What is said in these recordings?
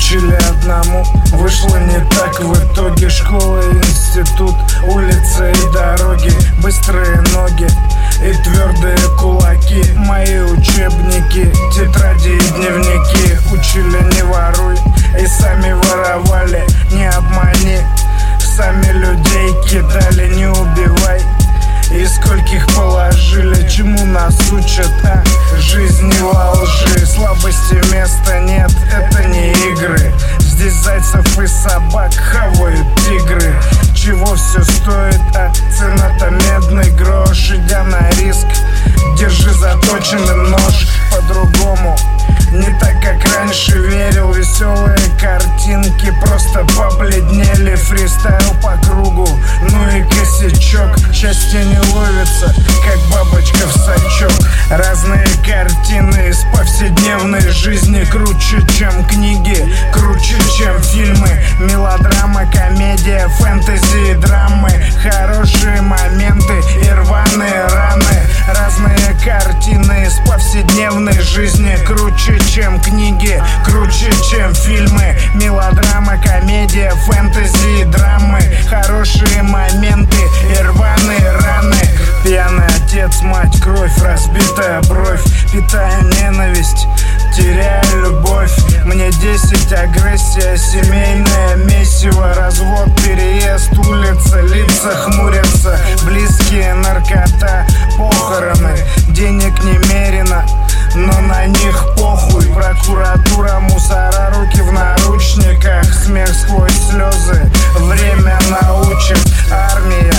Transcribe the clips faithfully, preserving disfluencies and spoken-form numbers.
учили одному, вышло не так в итоге. Школа, институт, улица и дороги, быстрые ноги и твердые кулаки. Мои учебники, тетради и дневники учили: не воруй, и сами воровали. Не обмани, сами людей кидали. Не убивай, и скольких положили. Чему нас учат, а? Жизни во лжи, слабости места нет, это не игры. Здесь зайцев и собак хавают тигры. Чего все стоит, а? Цена-то медный грош. Идя на риск, держи заточенный нож. По-другому, не так, как раньше верил. Веселые картинки просто побледнели. Фристайл по кругу, ну и косячок. Счастье не ловится, как бабочка в сачок. Разные картины из повседневной жизни. Круче, чем книги, круче, чем фильмы. Мелодрама, комедия, фэнтези и драмы. Хорошие моменты и рваные раны. Разные картины из повседневной жизни. Круче, чем книги, круче, чем фильмы. Мелодрама, комедия, фэнтези и драмы. Хорошие моменты и рваные раны. Пьяный отец, мать, кровь, разбитая бровь. Питая ненависть, теряя любовь. Мне десять, агрессия, семейное месиво. Развод, переезд, улица, лица хмурятся. Близкие, наркота, похороны. Денег немерено, но на них похуй. Прокуратура, мусора, руки в наручниках. Смех сквозь слезы, время научит. Армия,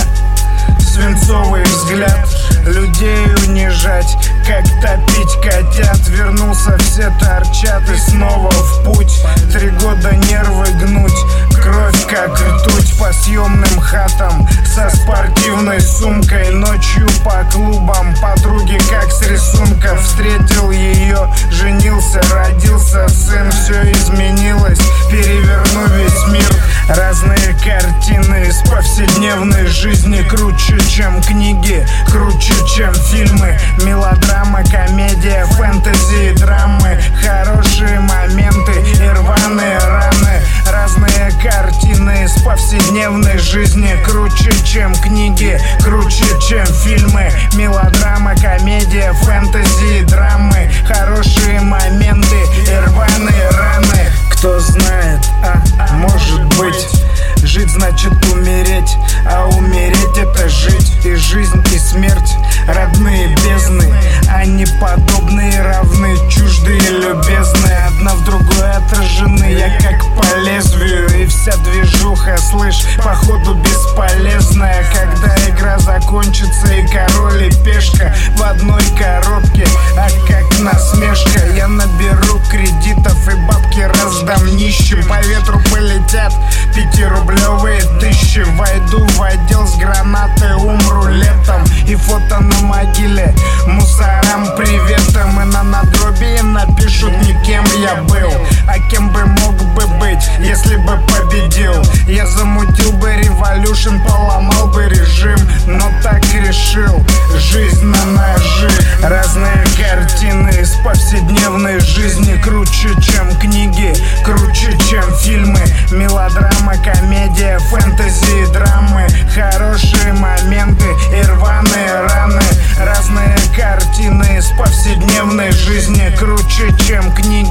свинцовый взгляд, людей унижать, как топить котят. Вернулся, все торчат и снова в путь. Три года нервы гнуть, кровь как ртуть. По съемным хатам со спортивной сумкой. Ночью по клубам, подруги как с рисунка. Встретил ее, женился, родился сын. Все изменилось, переверну весь мир. Разные картины из повседневной жизни. Круче, чем книги, круче, чем фильмы. Мелодрама, комедия, фэнтези и драмы. Хорошие моменты и рваные раны. Разные картины из повседневной жизни. Круче, чем книги, круче, чем фильмы. Мелодрама, комедия, фэнтези и драмы. Хорошие моменты и рваные раны. Кто знает, а может быть, жить значит умереть, а умереть это жить. И жизнь, и смерть, родные бездны. Они подобные, равны, чуждые, любезные. Одна в другой отражены, я как по лезвию. И вся движуха, слышь, походу бесполезная. Когда игра закончится и король и пешка в одной коробке, а как насмешка. Я наберу кредитов и бабки раздам нищим. По ветру полетят пятирублевые тысячи. Войду в отдел с гранатой, умру летом. И фото на могиле мусорам приветом. И на надгробии напишут не кем я был, а кем бы мог бы быть, если бы победил. Я замутил бы революшн, поломал бы режим, но так решил, жизнь на ножи. Разные картины из повседневной жизни. Круче, чем книги, круче, чем фильмы. Мелодрама, комедия, фэнтези и драмы. Хорошие моменты и рваные раны. Разные картины из повседневной жизни. Круче, чем книги,